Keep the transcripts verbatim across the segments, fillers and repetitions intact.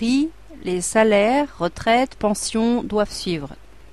prix, les salaires, retraites, pensions doivent suivre.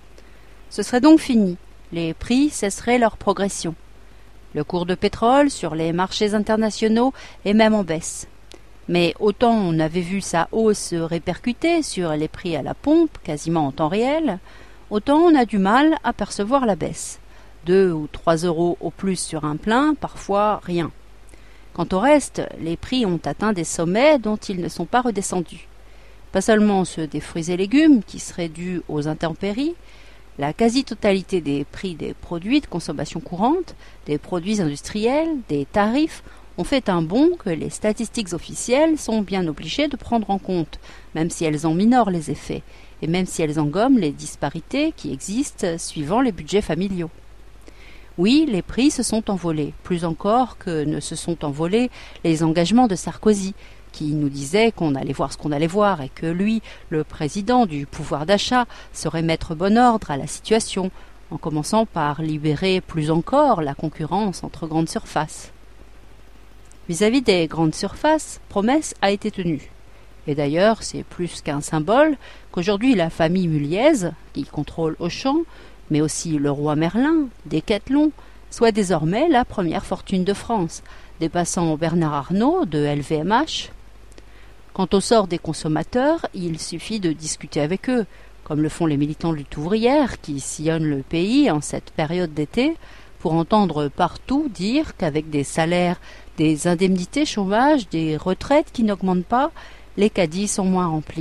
Ce serait donc fini, les prix cesseraient leur progression. Le cours de pétrole sur les marchés internationaux est même en baisse. Mais autant on avait vu sa hausse se répercuter sur les prix à la pompe, quasiment en temps réel, autant on a du mal à percevoir la baisse. Deux ou trois euros au plus sur un plein, parfois rien. Quant au reste, les prix ont atteint des sommets dont ils ne sont pas redescendus. Pas seulement ceux des fruits et légumes, qui seraient dus aux intempéries, la quasi-totalité des prix des produits de consommation courante, des produits industriels, des tarifs, ont fait un bond que les statistiques officielles sont bien obligées de prendre en compte, même si elles en minorent les effets, et même si elles engomment les disparités qui existent suivant les budgets familiaux. Oui, les prix se sont envolés, plus encore que ne se sont envolés les engagements de Sarkozy, qui nous disait qu'on allait voir ce qu'on allait voir et que lui, le président du pouvoir d'achat, saurait mettre bon ordre à la situation, en commençant par libérer plus encore la concurrence entre grandes surfaces. Vis-à-vis des grandes surfaces, promesse a été tenue. Et d'ailleurs, c'est plus qu'un symbole qu'aujourd'hui la famille Muliez, qui contrôle Auchan, mais aussi le roi Merlin, Decathlon, soit désormais la première fortune de France, dépassant Bernard Arnault de L V M H. Quant au sort des consommateurs, il suffit de discuter avec eux, comme le font les militants de lutte ouvrière qui sillonnent le pays en cette période d'été, pour entendre partout dire qu'avec des salaires, des indemnités chômage, des retraites qui n'augmentent pas, les caddies sont moins remplis.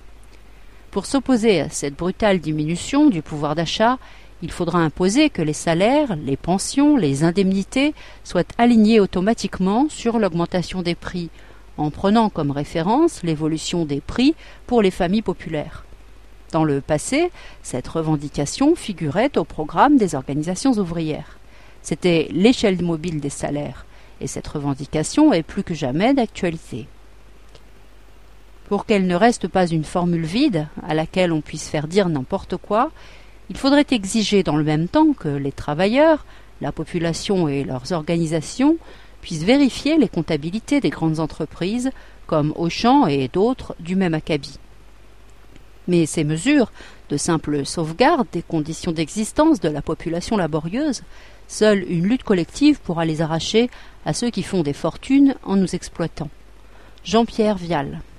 Pour s'opposer à cette brutale diminution du pouvoir d'achat, il faudra imposer que les salaires, les pensions, les indemnités soient alignés automatiquement sur l'augmentation des prix, en prenant comme référence l'évolution des prix pour les familles populaires. Dans le passé, cette revendication figurait au programme des organisations ouvrières. C'était l'échelle mobile des salaires, et cette revendication est plus que jamais d'actualité. Pour qu'elle ne reste pas une formule vide, à laquelle on puisse faire dire n'importe quoi, il faudrait exiger dans le même temps que les travailleurs, la population et leurs organisations puissent vérifier les comptabilités des grandes entreprises, comme Auchan et d'autres du même acabit. Mais ces mesures, de simple sauvegarde des conditions d'existence de la population laborieuse, seule une lutte collective pourra les arracher à ceux qui font des fortunes en nous exploitant. Jean-Pierre Vial.